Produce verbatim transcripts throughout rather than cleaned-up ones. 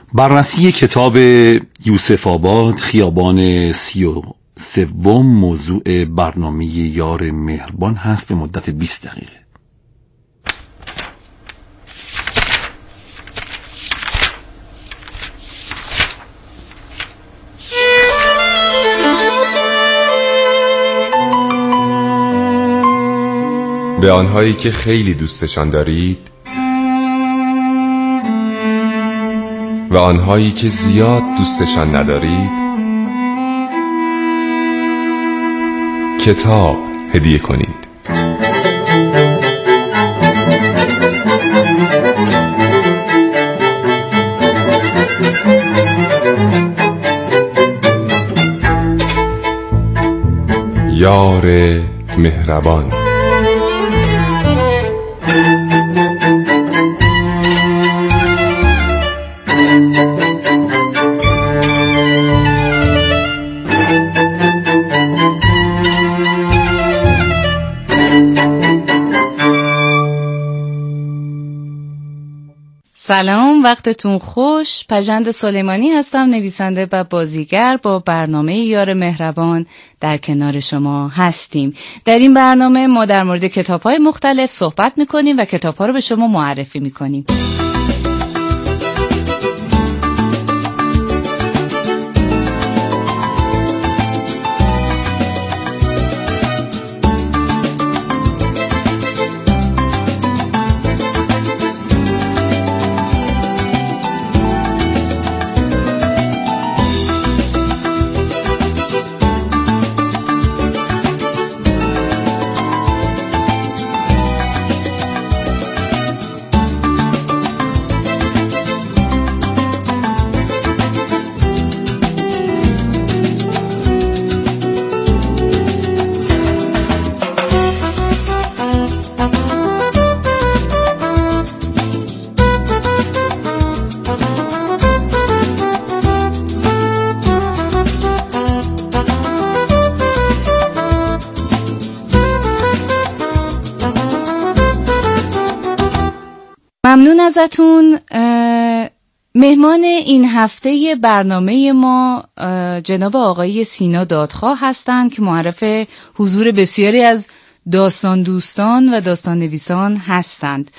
بررسی کتاب یوسف آباد خیابان سی و سوم موضوع برنامه یار مهربان هست به مدت بیست دقیقه. به آنهایی که خیلی دوستشان دارید و آنهایی که زیاد دوستشان ندارید کتاب هدیه کنید. یار مهربان. سلام، وقتتون خوش. پژند سلیمانی هستم، نویسنده و بازیگر. با برنامه یار مهربان در کنار شما هستیم. در این برنامه ما در مورد کتاب‌های مختلف صحبت می‌کنیم و کتاب‌ها رو به شما معرفی می‌کنیم. ممنون ازتون. مهمان این هفته برنامه ما جناب آقای سینا دادخواه هستند که معرف حضور بسیاری از داستان دوستان و داستان نویسان هستند.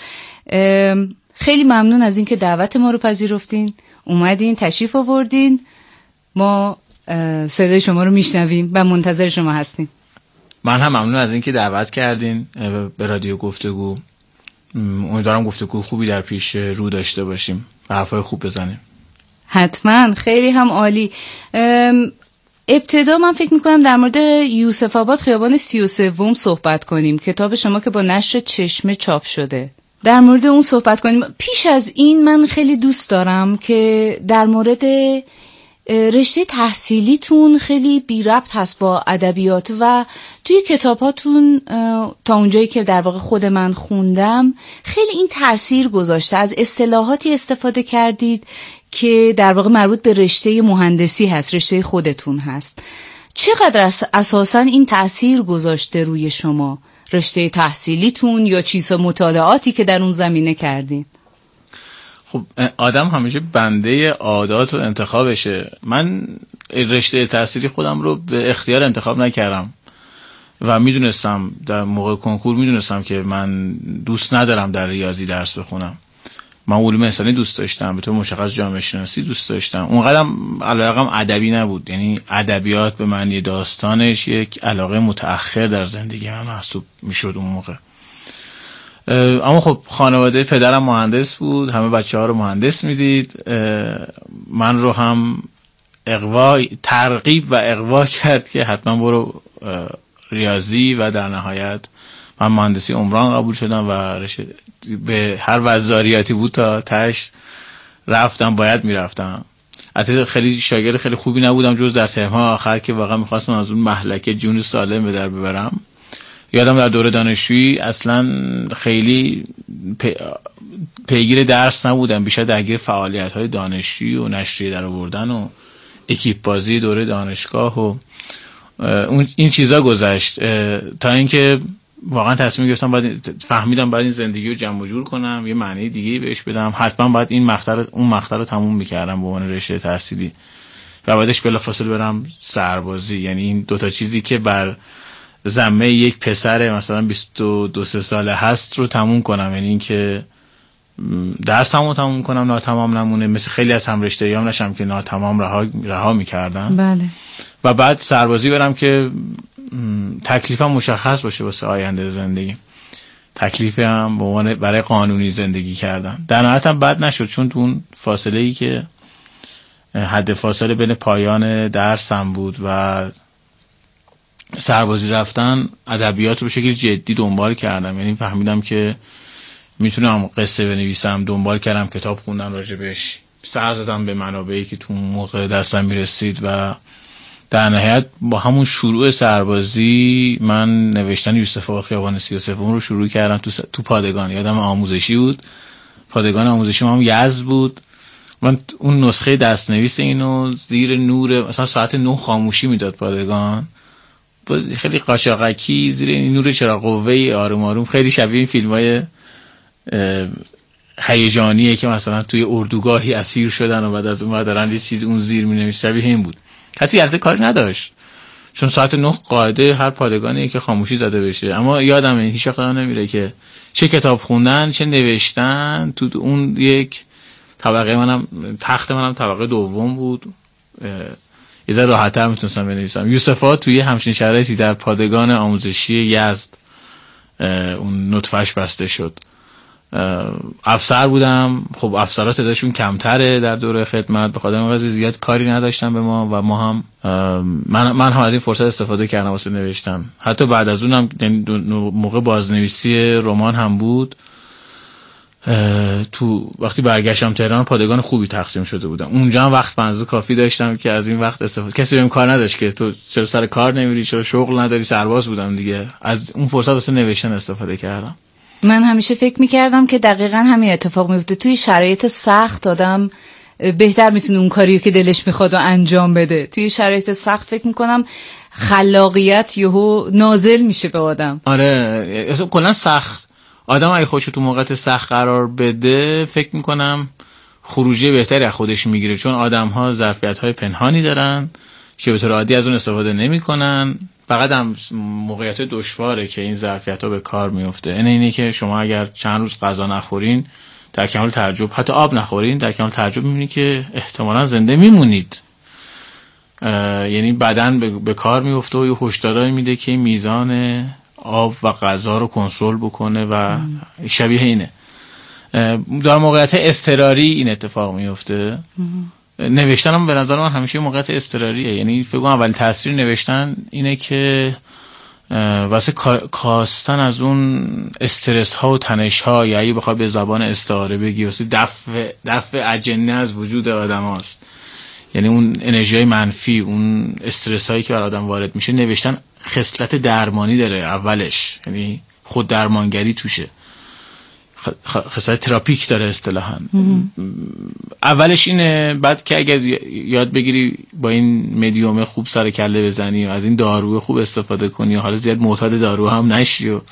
خیلی ممنون از اینکه دعوت ما رو پذیرفتین، اومدین، تشریف آوردین. ما صدای شما رو میشنویم و منتظر شما هستیم. من هم ممنون از اینکه دعوت کردین به رادیو گفتگو. امیدوارم گفتگو خوبی در پیش رو داشته باشیم و حرفای خوب بزنیم. حتما، خیلی هم عالی. ابتدا من فکر میکنم در مورد یوسف آباد خیابان سی و سوم صحبت کنیم، کتاب شما که با نشر چشمه چاپ شده. در مورد اون صحبت کنیم. پیش از این من خیلی دوست دارم که در مورد رشته تحصیلیتون خیلی بی ربط هست با ادبیات و توی کتاباتون تا اونجایی که در واقع خود من خوندم خیلی این تأثیر گذاشته. از اصطلاحاتی استفاده کردید که در واقع مربوط به رشته مهندسی هست، رشته خودتون هست. چقدر اساساً این تأثیر گذاشته روی شما، رشته تحصیلیتون یا چیزا مطالعاتی که در اون زمینه کردین؟ خب آدم همیشه بنده عادات و انتخابشه. من رشته تحصیلی خودم رو به اختیار انتخاب نکردم و میدونستم در موقع کنکور میدونستم که من دوست ندارم در ریاضی درس بخونم. من علوم انسانی دوست داشتم، به طور مشخص جامعه شناسی دوست داشتم. اونقدرم علاقم ادبی نبود، یعنی ادبیات به معنی داستانش یک علاقه متأخر در زندگی من محسوب میشد اون موقع. اما خب خانواده پدرم مهندس بود، همه بچه ها رو مهندس میدید. من رو هم اغوا ترغیب و اغوا کرد که حتما برو ریاضی و در نهایت من مهندسی عمران قبول شدم و به هر وزاریاتی بود تا تاش رفتم، باید میرفتم. البته خیلی شاگرد خیلی خوبی نبودم جز در ترم‌های آخر که واقعا میخواستم از اون مهلکه جون سالم به در ببرم. یادم در دوره دانشجویی اصلا خیلی پی... پیگیر درس نبودم، بیشتر درگیر فعالیت‌های دانشجویی و نشریه در آوردن و اکیپ بازی دوره دانشگاه و اون این چیزا گذشت تا اینکه واقعا تصمیم گرفتم بعد فهمیدم بعد این زندگی رو جمع و جور کنم، یه معنی دیگه بهش بدم، حتما بعد این مقطع رو اون مقطع رو تموم می‌کردم به عنوان رشته تحصیلی و بعدش بلافاصله برم سربازی. یعنی این دو تا چیزی که بر ذمه یک پسر مثلا بیست و دو ساله هست رو تموم کنم. یعنی اینکه درسمو تموم کنم ناتمام نمونه، مثل خیلی از هم رشته‌هام نشم که ناتمام رها رها می‌کردن. بله. و بعد سربازی برم که تکلیفم مشخص باشه واسه آینده زندگی، تکلیفم به عنوان برای قانونی زندگی کردن. در نهایت هم بد نشد، چون تو اون فاصله‌ای که حد فاصله بین پایان درسم بود و سربازی رفتن، ادبیات رو به شکل جدی دنبال کردم. یعنی فهمیدم که میتونم قصه بنویسم، دنبال کردم کتاب خوندم راجبش، سر زدم به منابعی که تو موقع دستم میرسید و در نهایت با همون شروع سربازی من نوشتن یوسف آباد خیابان سی و سوم رو شروع کردم تو, س... تو پادگان. یادم آموزشی بود، پادگان آموزشی ما هم یزد بود. من اون نسخه دستنویس اینو زیر نور مثلا ساعت نه خاموشی میداد پادگان، خیلی قاشقکی زیر این نور چراغ قوه آروم آروم، خیلی شبیه این فیلم‌های هیجانیه که مثلا توی اردوگاهی اسیر شدن و بعد از اون دارن یه چیزی اون زیر می‌نویسن. شبیه این بود. کسی عرضه کار نداشت چون ساعت نه قاعده هر پادگانیه که خاموشی زده بشه. اما یادمه هیچ وقت نمیره که چه کتاب خوندن چه نوشتن. تو اون یک طبقه منم تخت منم طبقه دوم بود، یه ذره راحت‌تر میتونستم بنویسم. یوسفا توی همچین شرایطی در پادگان آموزشی یزد اون نطفه‌اش بسته شد. افسر بودم، خب افسرات تعدادشون کمتره در دوره خدمت، به خاطر این قضیه زیاد کاری نداشتن به ما و ما هم من من هم از این فرصت استفاده کردم واسه نوشتن. حتی بعد از اونم موقع بازنویسی رمان هم بود، تو وقتی برگشتم تهران پادگان خوبی تقسیم شده بودم، اونجا هم وقت بنز کافی داشتم که از این وقت استفاده. کسی بهم کار نداشت که تو چرا سر کار نمیری، چرا شغل نداری، سرباز بودم دیگه. از اون فرصت واسه نوشتن استفاده کردم. من همیشه فکر میکردم که دقیقاً همین اتفاق میفته، توی شرایط سخت آدم بهتر میتونه اون کاریو که دلش میخواد و انجام بده. توی شرایط سخت فکر میکنم خلاقیت یهو نازل میشه به آدم. آره اصلا کلا سخت آدم اگه خودش تو موقعیت سخت قرار بده فکر میکنم خروجی بهتری از خودش میگیره، چون آدم ها ظرفیت های پنهانی دارن که به طور عادی از اون استفاده نمیکنن. فقط هم موقعیت دشواره که این ظرفیت‌ها به کار میفته. این اینه که شما اگر چند روز غذا نخورین در کمال تعجب، حتی آب نخورین در کمال تعجب می‌بینید که احتمالاً زنده میمونید. یعنی بدن به, به کار میفته و یه هشداری میده که میزان آب و غذا رو کنترل بکنه و شبیه اینه. در موقعیت اضطراری این اتفاق میفته. نوشتن هم به نظر من همیشه موقعیت اضطراریه. یعنی فکر کنم اولین تاثیر نوشتن اینه که واسه کاستن از اون استرس ها و تنش ها، یا اگه بخوای به زبان استعاره بگی واسه دفع دفع اجنه از وجود آدم هاست. یعنی اون انرژی منفی، اون استرس هایی که بر آدم وارد میشه، نوشتن خصلت درمانی داره اولش، یعنی خود درمانگری توشه، خصلت تراپیک داره اصطلاحاً. اولش اینه، بعد که اگر یاد بگیری با این مدیوم خوب سر کله بزنی و از این دارو خوب استفاده کنی و حالا زیاد معتاد دارو هم نشی و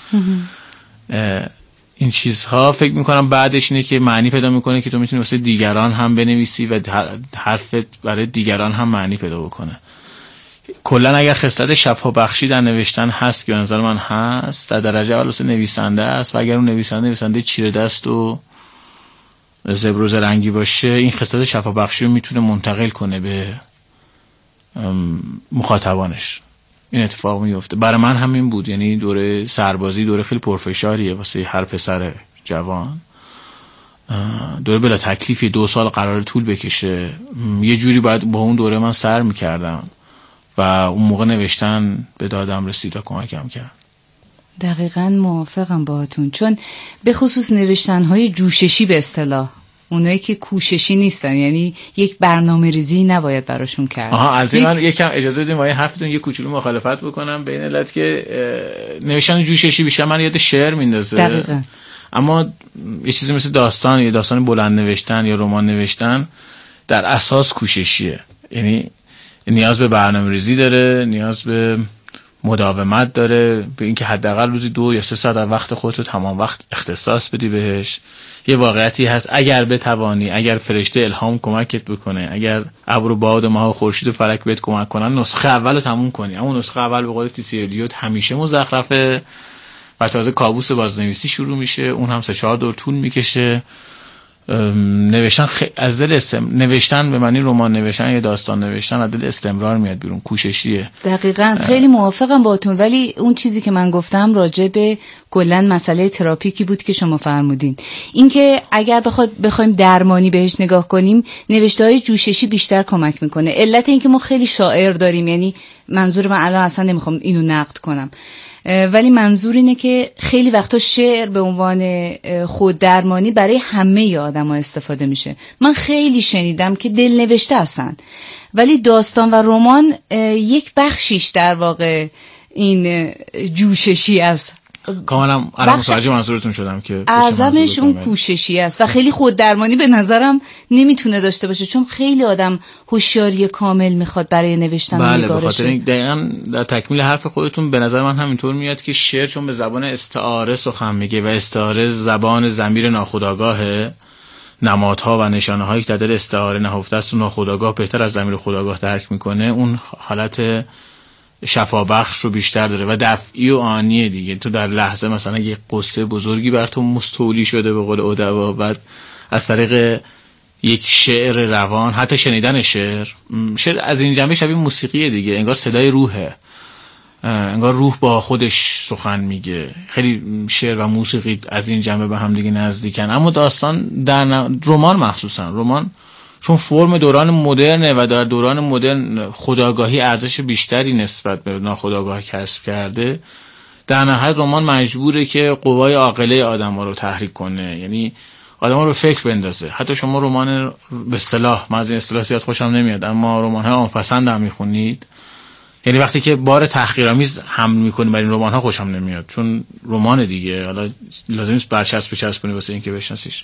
این چیزها، فکر میکنم بعدش اینه که معنی پیدا میکنه که تو میتونی واسه دیگران هم بنویسی و حرفت برای دیگران هم معنی پیدا بکنه. کلا اگر خصلت شفا بخشی در نوشتن هست که به نظر من هست، در درجه اول واسه نویسنده است، و اگر اون نویسنده نویسنده چیره دست و زبروز رنگی باشه، این خصلت شفا بخشی رو میتونه منتقل کنه به مخاطبانش. این اتفاق میفته. برای من همین بود. یعنی دوره سربازی دوره خیلی پرفشاریه واسه هر پسر جوان. دوره بلا تکلیفی، دو سال قرار طول بکشه. یه جوری باید با اون دوره من سر میکردم و اون موقع نوشتن به دادم رسید و کمکم کرد. دقیقاً موافقم باهاتون، چون به خصوص نوشتن‌های جوششی به اصطلاح، اونایی که کوششی نیستن، یعنی یک برنامه ریزی نباید براشون کرد. آها، از این من یکم اجازه بدید وای حرفتون یه کوچولو مخالفت بکنم به این علت که نوشتن جوششی بیشتر من یاد شعر میندازه. دقیقاً. اما یه چیزی مثل داستان یا داستان بلند نوشتن یا رمان نوشتن در اساس کوششیه. یعنی نیاز به برنامه ریزی داره، نیاز به مداومت داره، به اینکه حداقل روزی دو یا سه ساعت از وقت خودت رو تمام وقت اختصاص بدی بهش. یه واقعیتی هست اگر بتوانی، اگر فرشته الهام کمکت بکنه، اگر ابر و باد و ماه و خورشید و فلک بهت کمک کنن، نسخه اول رو تموم کنی. اما نسخه اول به قول تی سی الیوت همیشه مزخرفه و تازه کابوس بازنویسی شروع میشه، اون هم سه چهار دور طول میکشه. نوشتن خ... از دل استم... نوشتن به معنی رمان نوشتن یا داستان نوشتن از دل استمرار میاد بیرون، کوششیه. دقیقاً خیلی موافقم باهاتون، ولی اون چیزی که من گفتم راجع به کلا مسئله تراپیکی بود که شما فرمودین، اینکه اگر بخواد بخوایم درمانی بهش نگاه کنیم، نوشته‌های جوششی بیشتر کمک میکنه. علت این که ما خیلی شاعر داریم، یعنی منظور من الان اصلا نمیخوام اینو نقد کنم، ولی منظور اینه که خیلی وقتا شعر به عنوان خود درمانی برای همه آدم‌ها استفاده میشه. من خیلی شنیدم که دل نوشته هستن، ولی داستان و رمان یک بخشیش در واقع این جوششی است. کاملا الان متوجه منظورتون شدم که اعظمش اون کوششی است و خیلی خود درمانی به نظرم نمیتونه داشته باشه، چون خیلی آدم هوشیاری کامل میخواد برای نوشتن و نگارش. بله، به خاطر این دقیقاً در تکمیل حرف خودتون به نظر من همینطور میاد که شعر چون به زبان استعاره سخن میگه و استعاره زبان ضمیر ناخودآگاهه، نمادها و نشانه‌هایی که در دل استعاره نهفته است و ناخودآگاه بهتر از ضمیر خودآگاه درک میکنه، اون حالت شفابخش رو بیشتر داره و دفعی و آنیه دیگه. تو در لحظه مثلا یک قصه بزرگی بر تو مستولی شده به قول ادبا، بعد از طریق یک شعر روان، حتی شنیدن شعر شعر از این جنبه شبیه موسیقیه دیگه، انگار صدای روحه، انگار روح با خودش سخن میگه. خیلی شعر و موسیقی از این جنبه به هم دیگه نزدیکن. اما داستان در ن... رمان مخصوصا رمان چون فرم دوران مدرنه و در دوران مدرن خودآگاهی ارزش بیشتری نسبت به ناخودآگاه کسب کرده، در نهایت رمان مجبوره که قوای عاقله آدم‌ها رو تحریک کنه، یعنی آدم‌ها رو فکر بندازه. حتی شما رمان به اصطلاح، من از این اصطلاح زیاد خوشم نمیاد، اما رمان‌های عام‌پسند هم می‌خونید، یعنی وقتی که بار تحقیرآمیز حمل می‌کنید بر این رمان‌ها خوشم نمیاد، چون رمان دیگه، حالا لازم نیست برچسب بچسبونی واسه اینکه بشناسیش.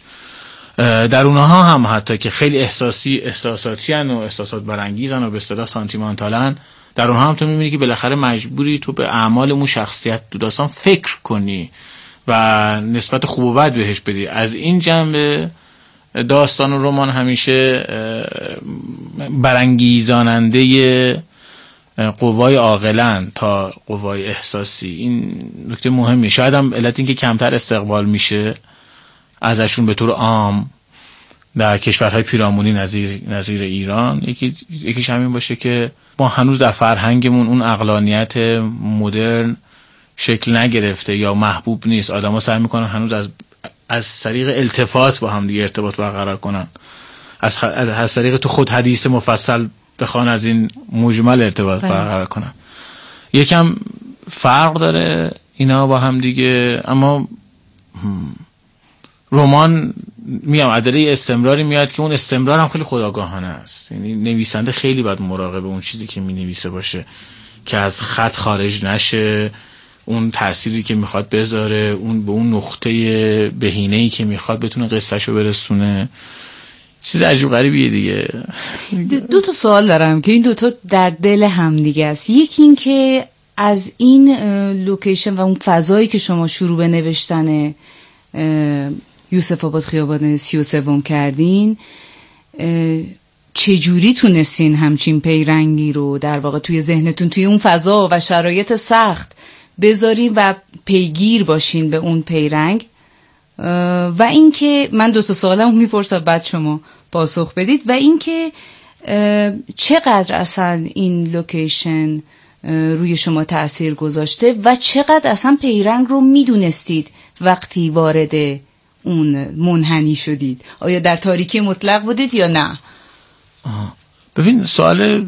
در اونها هم حتی که خیلی احساسی احساساتی ان و احساسات برانگیزن و به اصطلاح سانتیمانتالن، در اونها هم تو میبینی که بالاخره مجبوری تو به اعمال اون شخصیت تو داستان فکر کنی و نسبت خوب و بد بهش بدی. از این جنبه داستان و رمان همیشه برانگیزاننده قوای عاقلن تا قوای احساسی. این نکته مهمیه. شاید هم علت این که کمتر استقبال میشه ازشون به طور عام در کشورهای پیرامونی نظیر نظیر ایران، یکی یکیش همین باشه که ما هنوز در فرهنگمون اون عقلانیت مدرن شکل نگرفته یا محبوب نیست. آدم‌ها سعی میکنن هنوز از از طریق التفات با هم دیگه ارتباط برقرار کنن، از از طریق تو خود حدیث مفصل بخوان از این مجمل ارتباط برقرار کنن. یکم فرق داره اینا با هم دیگه. اما رمان میام عدله استمراری میاد که اون استمرار هم خیلی خودآگاهانه است، یعنی نویسنده خیلی باید مراقب اون چیزی که مینویسه باشه که از خط خارج نشه، اون تأثیری که میخواد بذاره اون به اون نقطه بهینه‌ای که میخواد بتونه قصهشو برسونه. چیز عجیب غریبیه دیگه. دو, دو تا سوال دارم که این دو تا در دل هم دیگه است. یکی این که از این لوکیشن و اون فضایی که شما شروع به نوشتن یوسف آباد خیابان سی و سوم کردین، چجوری تونستین همچین پیرنگی رو در واقع توی ذهنتون توی اون فضا و شرایط سخت بذارین و پیگیر باشین به اون پیرنگ؟ و اینکه من دو تا سوالم میپرسم بعد شما پاسخ بدید. و اینکه چقدر اصلا این لوکیشن روی شما تأثیر گذاشته و چقدر اصلا پیرنگ رو میدونستید وقتی وارد اون منحنی شدید؟ آیا در تاریکی مطلق بودید یا نه؟ آه. ببین سوال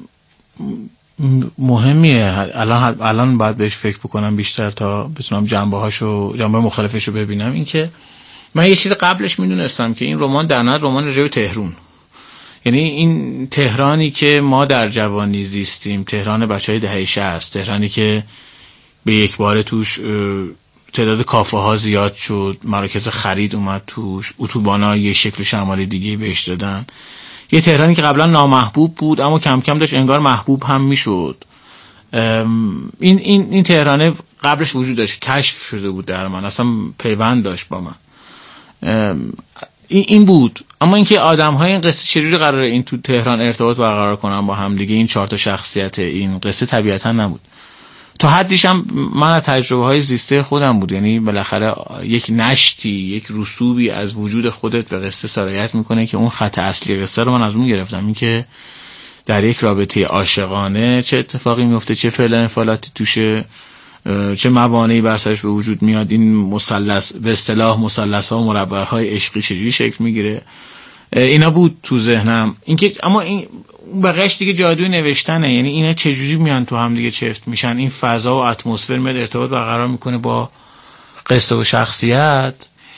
مهمیه. الان الان باید بهش فکر بکنم بیشتر تا بتونم جنبه هاشو جنبه مختلفشو ببینم. این که من یه چیز قبلش میدونستم که این رمان در نهایت رمان راجع به تهران، یعنی این تهرانی که ما در جوانی زیستیم، تهران بچهای دهه شصت، تهرانی که به یک باره توش تعداد کافه ها زیاد شد، مراکز خرید اومد توش، اتوبانا یه شکل شمالی دیگه بهش دادن، یه تهرانی که قبلا نامحبوب بود اما کم کم داشت انگار محبوب هم میشد. این این این تهرانه قبلش وجود داشت، کشف شده بود در من، اصلا پیوند داشت با من. این این بود. اما اینکه آدم‌های این قصه چجوری قراره این تو تهران ارتباط برقرار کنن با هم دیگه، این چهار تا شخصیت این قصه طبیعتا نبود. تا حدیش هم من از تجربه‌های زیسته خودم بود، یعنی بالاخره یک نشتی، یک رسوبی از وجود خودت به قصه سرایت میکنه که اون خط اصلی قصه رو من از اون گرفتم. این که در یک رابطه عاشقانه چه اتفاقی میفته، چه فعل انفعالاتی توشه، چه موانعی بر سرش به وجود میاد، این مثلث به اصطلاح مثلث‌ها و مربع‌های عشقی چجوری شکل میگیره، اینا بود تو ذهنم. اینکه اما این بقیش دیگه جادوی نوشتنه، یعنی اینا چجوری میان تو هم دیگه چفت میشن، این فضا و اتمسفر میاد ارتباط برقرار میکنه با قصه و شخصیت.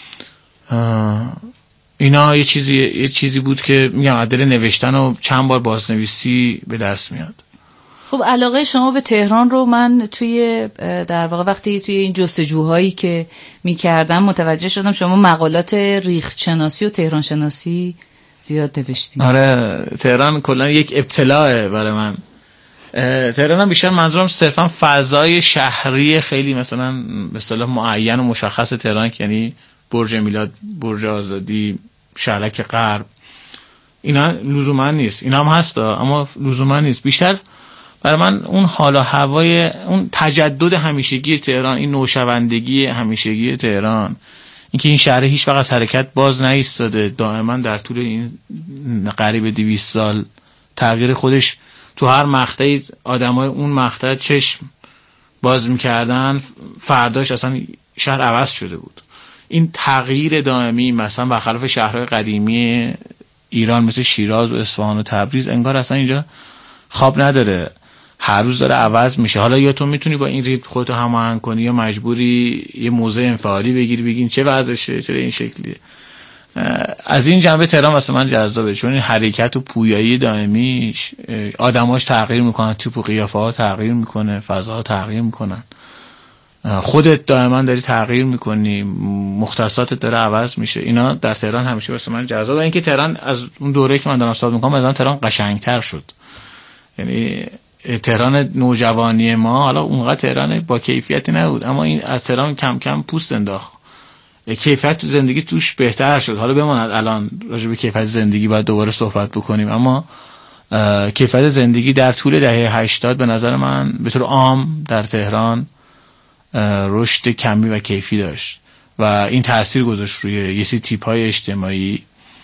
اینا یه چیزی یه چیزی بود که میگم عدل نوشتن و چند بار بازنویسی به دست میاد. خب علاقه شما به تهران رو من توی در واقع وقتی توی این جستجوهایی که میکردم متوجه شدم شما مقالات ریخت شناسی و تهران شناسی زیاد نوشتین. آره، تهران کلا یک ابتلاعه برای من. تهران هم بیشتر منظورم صرفا فضای شهری خیلی مثلا به اصطلاح معین و مشخص تهران، که یعنی برج میلاد، برج آزادی، شهرک غرب، اینا لزوما نیست. اینا هم هست اما لزوما نیست. بیشتر برای من اون حال و هوای اون تجدد همیشگی تهران، این نوشوندگی همیشگی تهران، اینکه این شهر هیچ وقت از حرکت باز نایستاده، دائما در طول این قریب دویست سال تغییر خودش تو هر مقطعی آدمای اون مقطع چشم باز میکردن، فرداش اصلا شهر عوض شده بود. این تغییر دائمی مثلا برخلاف شهرهای قدیمی ایران مثل شیراز و اصفهان و تبریز، انگار اصلا اینجا خواب نداره، هر روز داره عوض میشه. حالا یا تو میتونی با این ریتم خودتو هماهنگ کنی یا مجبوری یه موضع انفعالی بگیری بگین چه وضعشه، چرا این شکلیه. از این جنبه تهران واسه من جذابه، چون این حرکت و پویایی دائمیش، آدماش تغییر میکنن، تیپ و قیافه ها تغییر میکنه، فضاها تغییر میکنن، خودت دائما داری تغییر میکنی، مختصاتت داره عوض میشه. اینا در تهران همیشه واسه من جذابه. اینکه تهران از اون دوره که من دارم صحبت میکنم مثلا تهران قشنگتر شد، یعنی تهران نوجوانی ما حالا اونقدر تهران با کیفیتی نبود، اما این از تهران کم کم پوست انداخت، کیفیت زندگی توش بهتر شد. حالا بماند الان راجع به کیفیت زندگی باید دوباره صحبت بکنیم، اما کیفیت زندگی در طول دهه هشتاد به نظر من به طور عام در تهران رشد کمی و کیفی داشت و این تأثیر گذاشت روی یه سری تیپ‌های اجتماعی،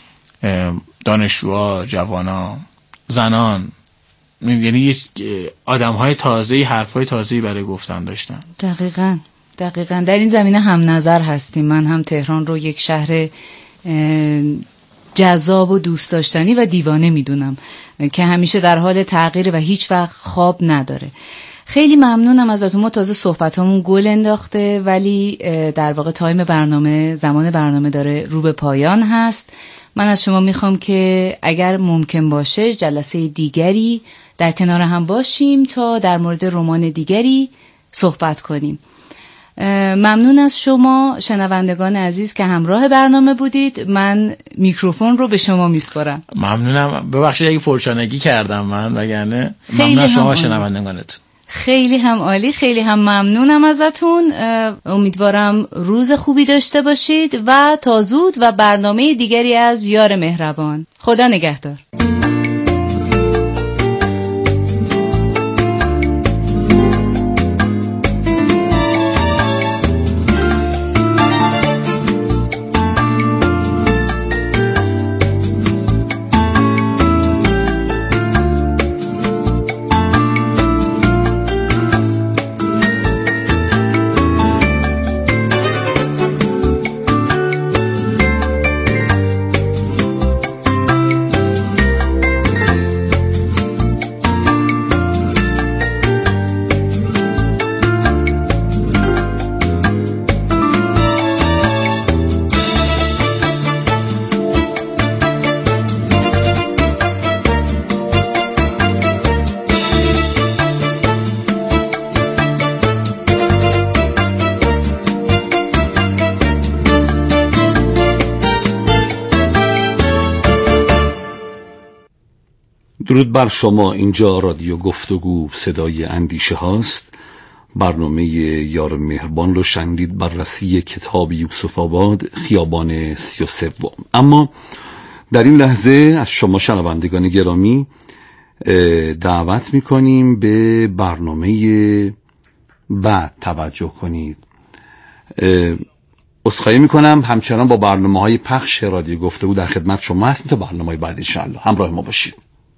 دانشجوها، جوانا، زنان، یعنی آدم‌های تازه‌ای، حرف‌های تازه‌ای برای گفتن داشتن. دقیقاً دقیقاً در این زمینه هم نظر هستیم. من هم تهران رو یک شهر جذاب و دوست داشتنی و دیوانه میدونم که همیشه در حال تغییر و هیچ وقت خواب نداره. خیلی ممنونم ازتون. ما تازه صحبتامون گل انداخته ولی در واقع تایم برنامه، زمان برنامه داره رو به پایان هست. من از شما میخوام که اگر ممکن باشه جلسه دیگری در کنار هم باشیم تا در مورد رمان دیگری صحبت کنیم. ممنون از شما شنوندگان عزیز که همراه برنامه بودید. من میکروفون رو به شما میسپارم. ممنونم. ببخشید اگه پرچانگی کردم من، وگرنه ممنون از شما شنوندگانتون. خیلی هم عالی، خیلی هم ممنونم ازتون. امیدوارم روز خوبی داشته باشید و تا زود و برنامه دیگری از یار مهربان. خدا نگهدار. درود بر شما. اینجا رادیو گفتگو صدای اندیشه هاست. برنامه یار مهربان رو شنیدید، بررسی کتاب یوسف آباد خیابان سی و سوم. اما در این لحظه از شما شنوندگان گرامی دعوت میکنیم به برنامه بعد توجه کنید. عذرخواهی میکنم، همچنان با برنامه های پخش رادیو گفتگو در خدمت شما هستیم تا برنامه های بعد انشاءالله همراه ما باشید.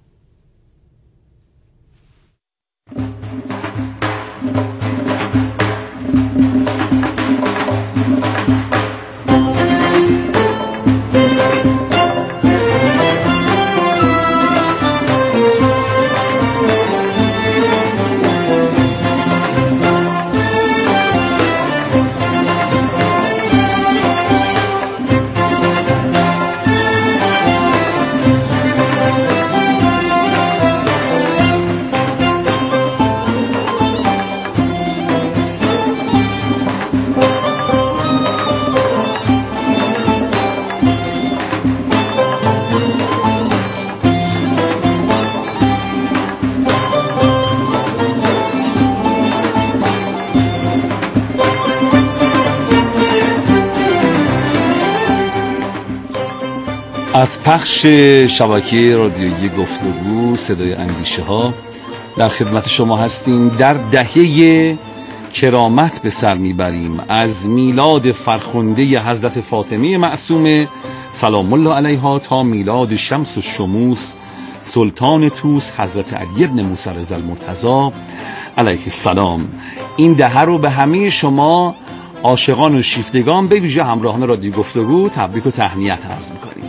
از پخش شبکه رادیویی گفتگو صدای اندیشه ها در خدمت شما هستیم. در دهه کرامت به سر میبریم از میلاد فرخنده حضرت فاطمه معصومه سلام الله علیها تا میلاد شمس الشموس سلطان طوس حضرت علی بن موسی رضی المرتضی علیه السلام. این دهه رو به همه شما عاشقان و شیفتگان به ویژه همراهان رادیو گفتگو تبریک و تهنیت عرض میکنیم.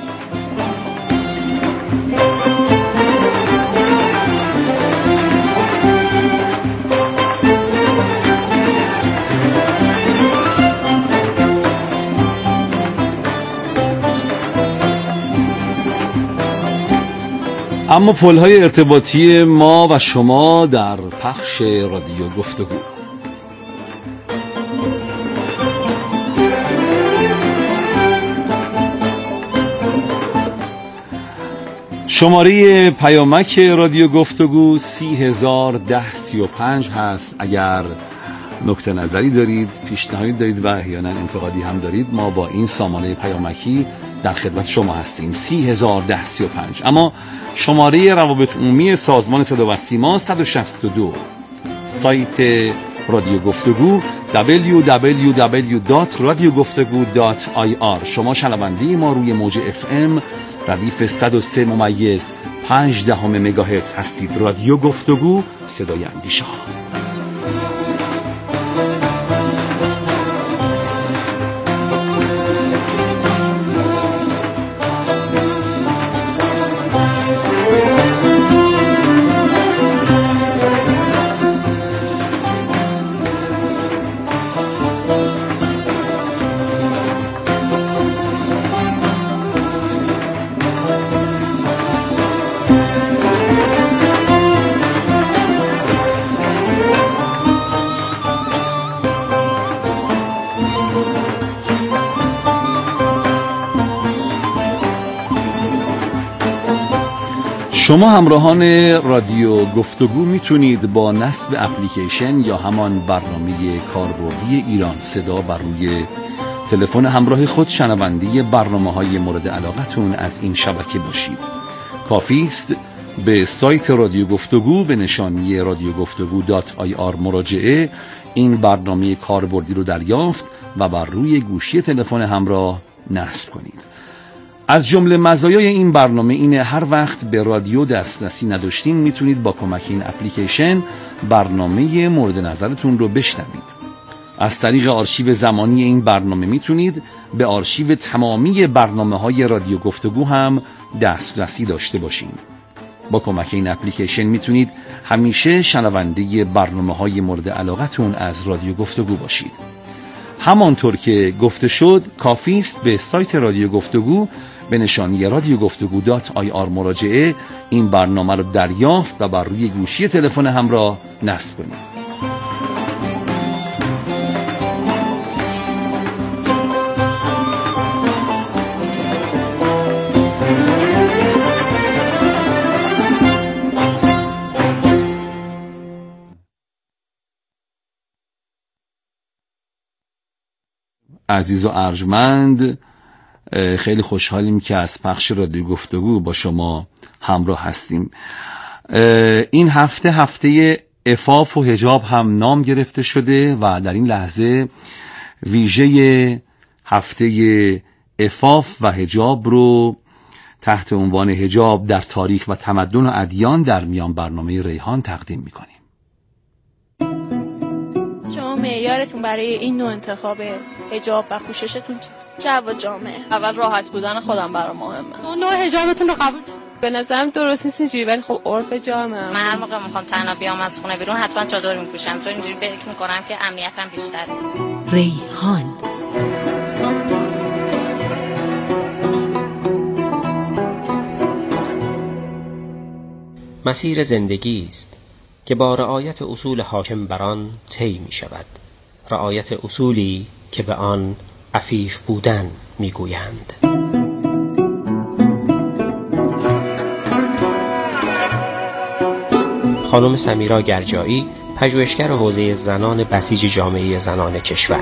اما پل‌های ارتباطی ما و شما در پخش رادیو گفتگو. شماره پیامک رادیو گفتگو سی هزار ده سی و پنج هست. اگر نکته نظری دارید، پیشنهادی دارید و احیانا انتقادی هم دارید، ما با این سامانه پیامکی در خدمت شما هستیم. سی هزار ده سی و پنج. اما شماره روابط عمومی سازمان صدا و سیما صد و شصت و دو. سایت رادیو گفتگو دبلیو دبلیو دبلیو دات رادیو گفتگو دات آی آر. شما شنونده ما روی موج اف ام ردیف صد و سه ممیز پنج دهم مگاهرتز هستید. رادیو گفتگو صدای اندیشه ها. شما همراهان رادیو گفتگو میتونید با نصب اپلیکیشن یا همان برنامه کاربردی ایران صدا بر روی تلفن همراه خود شنونده برنامه‌های مورد علاقتون از این شبکه باشید. کافی است به سایت رادیو گفتگو به نشانی رادیو گفتگو دات آی آر مراجعه این برنامه کاربردی رو دریافت و بر روی گوشی تلفن همراه نصب کنید. از جمله مزایای این برنامه اینه هر وقت به رادیو دسترسی نداشتین میتونید با کمک این اپلیکیشن برنامه مورد نظرتون رو بشنوید. از طریق آرشیو زمانی این برنامه میتونید به آرشیو تمامی برنامه‌های رادیو گفتگو هم دسترسی داشته باشین. با کمک این اپلیکیشن میتونید همیشه شنونده برنامه‌های مورد علاقتون از رادیو گفتگو باشید. همانطور که گفته شد کافی است به سایت رادیو گفتگو به نشانی رادیو گفتگو دات آی آر مراجعه این برنامه رو دریافت و بر روی گوشی تلفن همراه نصب کنید. عزیز و ارجمند، خیلی خوشحالیم که از پخش رادیو گفتگو با شما همراه هستیم. این هفته هفته عفاف و حجاب هم نام گرفته شده و در این لحظه ویژه هفته عفاف و حجاب رو تحت عنوان حجاب در تاریخ و تمدن و ادیان در میان برنامه ریحان تقدیم میکنیم. شما معیارتون برای این نوع انتخاب حجاب و پوششتون جو جامعه؟ اول راحت بودن خودم برام مهمه. شما نوع حجابتون رو قبول؟ به نظرم درست نیست اینجوری، ولی خب عرف جامعه. من هر موقع میخوام تنها بیام از خونه بیرون حتما چادر میپوشم، چون اینجوری فکر میکنم که امنیتم بیشتره. ریحان مسیر زندگی است که با رعایت اصول حاکم بر آن طی می شود، رعایت اصولی که به آن عفیف بودن می گویند. خانم سمیرا گرجایی، پژوهشگر حوزه زنان بسیج جامعه زنان کشور.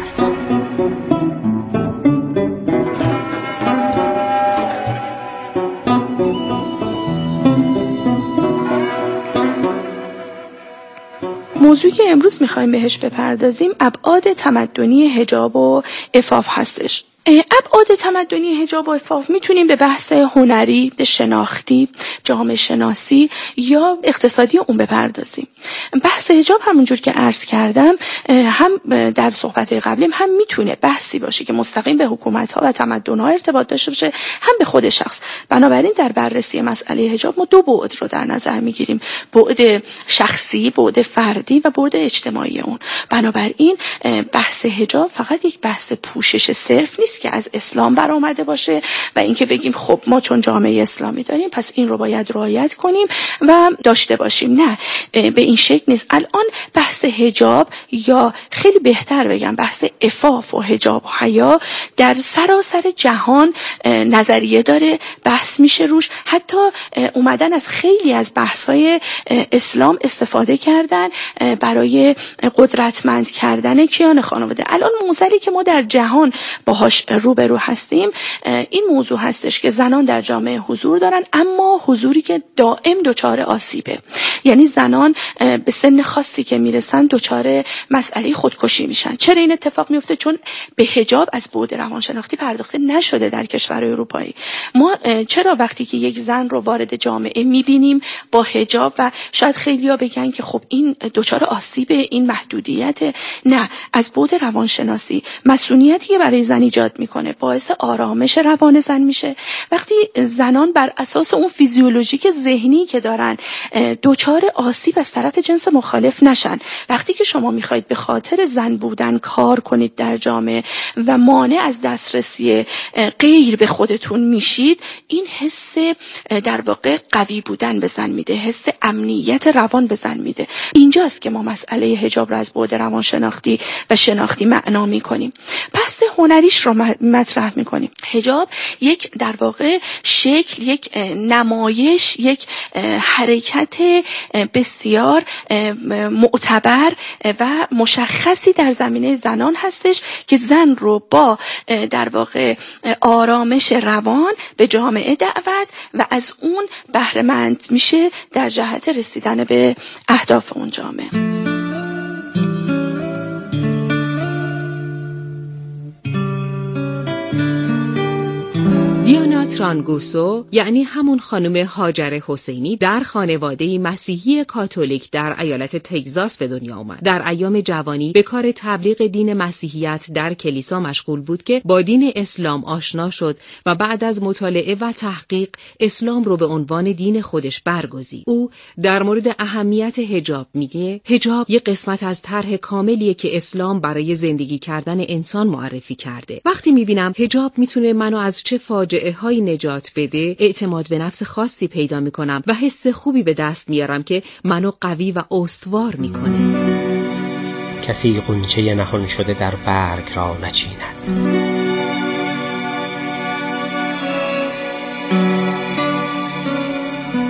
موضوعی که امروز میخوایم بهش بپردازیم ابعاد تمدنی حجاب و عفاف هستش. ابعاد تمدنی حجاب و عفاف میتونیم به بحث هنری، به شناختی، جامعه شناسی یا اقتصادی اون بپردازیم. بحث حجاب همونجور که عرض کردم هم در صحبت‌های قبلیم هم میتونه بحثی باشه که مستقیم به حکومت‌ها و تمدن‌ها ارتباط داشته باشه، هم به خود شخص. بنابراین در بررسی مسئله حجاب ما دو بعد رو در نظر میگیریم: بعد شخصی، بعد فردی و بعد اجتماعی اون. بنابراین بحث حجاب فقط یک بحث پوشش صرف نیست که از اسلام برآمده باشه و اینکه بگیم خب ما چون جامعه اسلامی داریم پس این رو باید رعایت کنیم و داشته باشیم. نه، به این شکل نیست. الان بحث حجاب، یا خیلی بهتر بگم بحث عفاف و حجاب و حیا، در سراسر جهان نظریه داره، بحث میشه روش. حتی اومدن از خیلی از بحث‌های اسلام استفاده کردن برای قدرتمند کردن کیان خانواده. الان موزلی که ما در جهان باهاش روبرو هستیم این موضوع هستش که زنان در جامعه حضور دارن، اما حضوری که دائم دچار آسیبه. یعنی زنان به سن خاصی که میرسن دچار مسئله خودکشی میشن. چرا این اتفاق میفته؟ چون به حجاب از بعد روانشناختی پرداخته نشده در کشورهای اروپایی. ما چرا وقتی که یک زن رو وارد جامعه میبینیم با حجاب و شاید خیلیا بگن که خب این دچار آسیبه، این محدودیت، نه، از بعد روانشناسی مسئولیتی که برای زن ایجاد میکنه باعث آرامش روان زن میشه. وقتی زنان بر اساس اون فیزیولوژیک ذهنی که دارن دوچار آسیب از طرف جنس مخالف نشن. وقتی که شما میخواید به خاطر زن بودن کار کنید در جامعه و مانع از دسترسی غیر به خودتون میشید، این حس در واقع قوی بودن به زن میده، حس امنیت روان به زن میده. اینجاست که ما مسئله حجاب رو از بعد روانشناختی و شناختی معنا میکنیم. پس هنریش رو مطرح میکنیم. حجاب یک در واقع شکل، یک نمایش، یک حرکت بسیار معتبر و مشخصی در زمینه زنان هستش که زن رو با در واقع آرامش روان به جامعه دعوت و از اون بهره مند میشه در جهت رسیدن به اهداف اون جامعه. دیانا ترانگوسو، یعنی همون خانم هاجر حسینی، در خانواده مسیحی کاتولیک در ایالت تگزاس به دنیا آمد. در ایام جوانی به کار تبلیغ دین مسیحیت در کلیسا مشغول بود که با دین اسلام آشنا شد و بعد از مطالعه و تحقیق اسلام رو به عنوان دین خودش برگزید. او در مورد اهمیت حجاب میگه حجاب یک قسمت از طرح کاملیه که اسلام برای زندگی کردن انسان معرفی کرده. وقتی میبینم حجاب میتونه منو از چه فاجعه های نجات بده، اعتماد به نفس خاصی پیدا میکنم و حس خوبی به دست میارم که منو قوی و استوار میکنه. کسی غنچه نهان شده در برگ را نچیند.